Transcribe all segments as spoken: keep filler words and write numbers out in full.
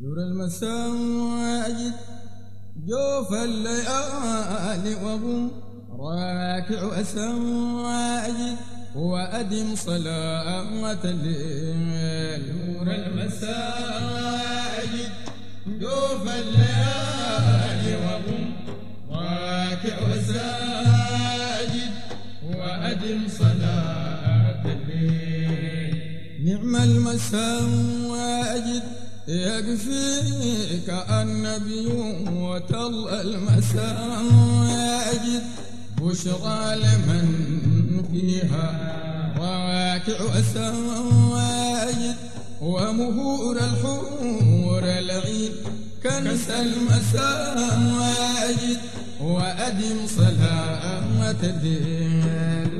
نور المساجد جوف الليالي وهم راكع أساجد وأدم صلاة الليل. نور المساجد جوف الليالي وهم راكع أساجد وأدم صلاة الليل. نعم المساجد يكفيك النبي وتلقى المساجد بشرى لمن فيها راكع أساجد ومهور الحور العيد كنس المساجد وأدم صلاة الليل.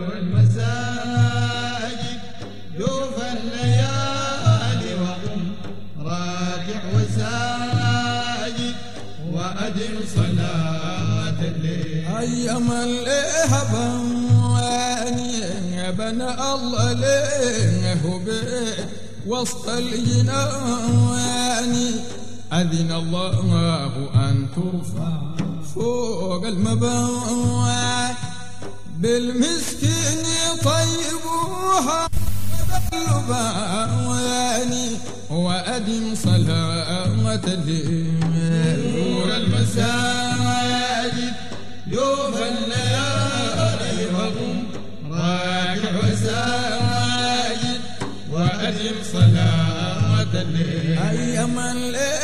المساجد جوف الليالي وهم راكع وساجد وأدم صلاة الليل. أيما الإهباني بنى الله له بيت وسط الجنان أذن الله أن ترفع فوق المباني بالمسكين طيبوها باللباني وأدم صلاة الليل. نور المساجد يوم الليالي وهم راكع وساجد وأدم صلاة الليل. أيما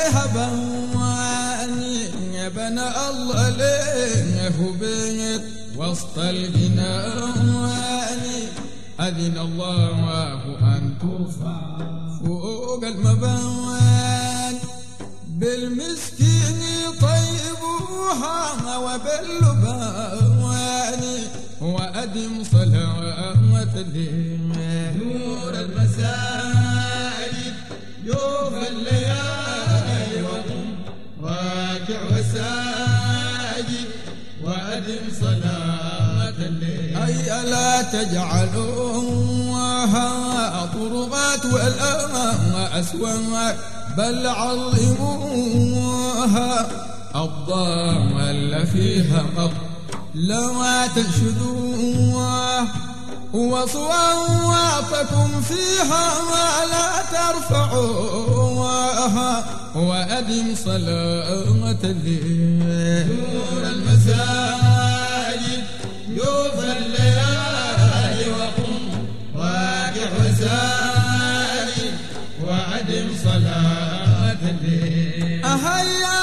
الإهباني بنى الله له بيت وسط الجنان أذن الله أن ترفع فوق المباني بالمسكين طيبوها وباللباني وأدم صلاة الليل. نور المساجد يوم الليالي وهم راكع وساجد وأدم صلاة الليل. أي لا تجعلوها طرقات ولا أسواق بل عظموها الضال فيها قط لا تنشدوها وصواتكم فيها ولا ترفعوها وأدم صلاة الليل. نور المساجد يوم الليالي وهم راكع وساجد وأدم صلاة الليل. هيا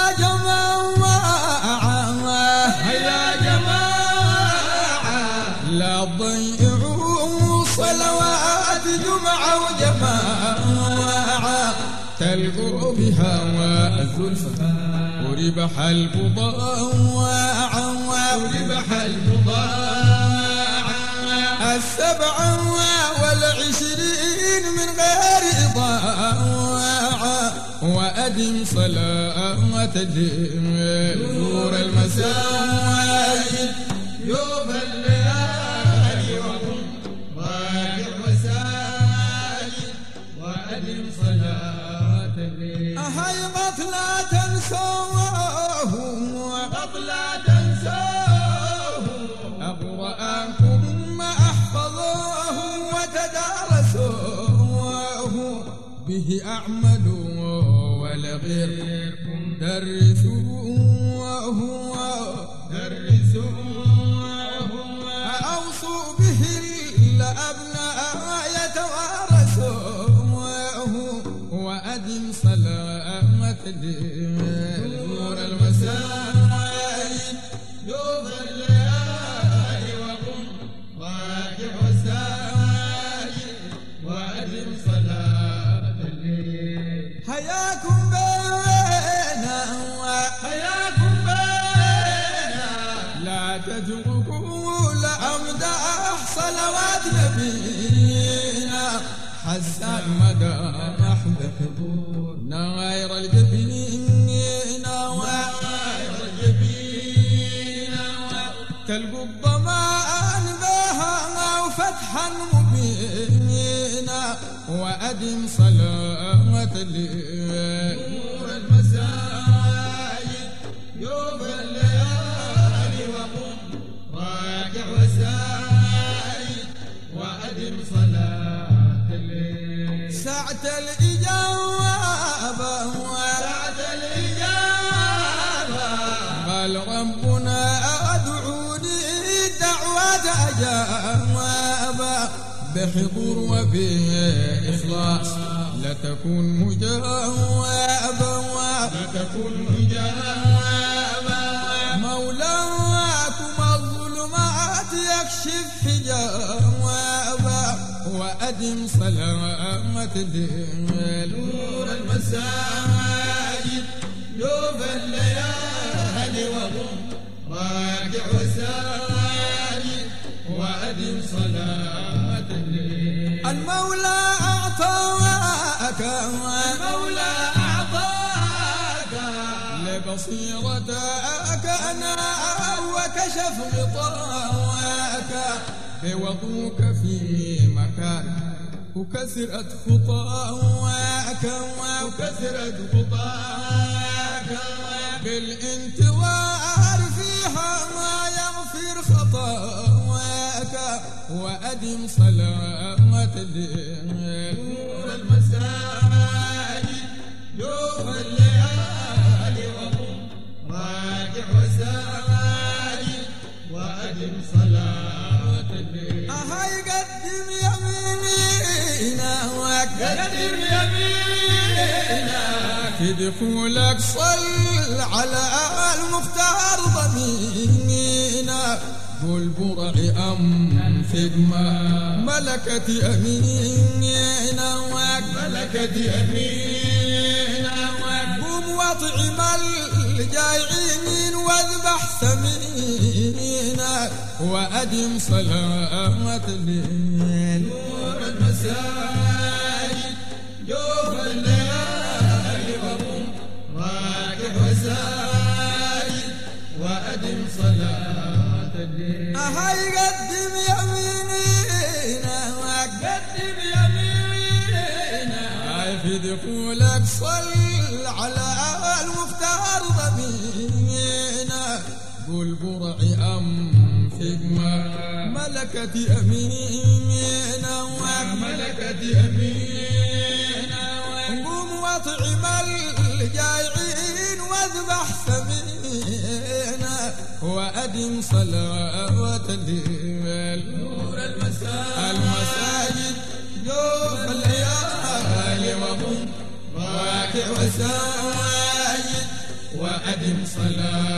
جماعة هيا جماعة لا تضيعوا صلوات جمعة وجماعة تلقوا بها والزلفى وربح البضاعة وربح البضاعة السبعة والعشرين من غير إضاعة وأدم صلاة الليل. نور المساجد يوم الليالي وهم راكع وساجد وأدم صلاة الليل. هاي لا تنسوهم لا تنسوهم أقرأكم ما أحفظوه وتدارسوه به أعملوا ولغيركم درسوه درسوه أوصوا به الأبناء يتوارثوه وأدم صلاة الليل. نور المساجد يوم الليالي وهم راكع وساجد وأدم صلاة الليل. حياكم بينا حياكم بينا لا تتركوا لأمدح صلوات نبينا حسن مدى بحضورنا غير الجبين غير الجبين تلقوا الضمان بها وفتحا مبينا وأدم صلاة الليل. قال ربنا أدعوني دعوة أجابا بحضور وفيه إخلاص لتكون مجابا لتكون مجابا مولاكم الظلمات يكشف حجابا وأدم سلامة الليل نور المساجد يوم الليالي وهم راكع وساجد وأدم صلاة الليل المولى أعطاك المولى أعطاك لبصيرتك أنا وكشف غطاك بوضوك في مكان وكسرت خطاك وكسرت خطاك بالانتظار فيها ما يغفر خطاك وأدم صلاة الليل نور المساجد يوم الليالي وهم راكع وساجد وأدم صلاة الليل أهي قدم يميننا قدم يمينك في دخولك صل على المختار ضمينا قل برعي أنفق ما ملكت يميننا ملكت يمينك قم واطعم الجائعين واذبح سمينا وأدم صلاة الليل نور المساجد يوم الليالي وهم راكع وساجد وأدم صلاة الليل أهي قدم يميننا قدم يمينك هاي في دخولك صل على المختار ضمينا قل برعي أنفق ما ملكت يميننا ملكت يمينك قم واطعم الجائعين واذبح سمينا وأدم صلاة الليل نور المساجد المساجد يوم الليالي وهم راكع وساجد وأدم صلاة